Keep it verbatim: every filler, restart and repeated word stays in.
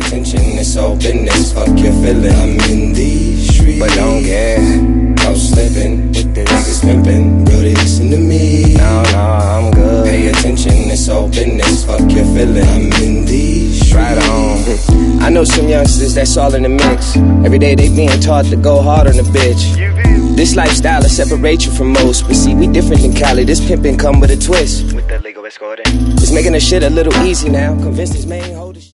attention, it's all business. Fuck your feeling, I'm in these streets, but don't care. I'm slipping with the niggas pimping. Brody, listen to me. No, no, I'm good. Pay attention, it's all business. Fuck your feeling, I'm in these streets. Right on. I know some youngsters that's all in the mix. Every day they being taught to go hard on a bitch. This lifestyle will separate you from most, but see, we different than Cali. This pimpin' come with a twist. With the legal escorting. It's making the shit a little easy now. Convinced his main hoes.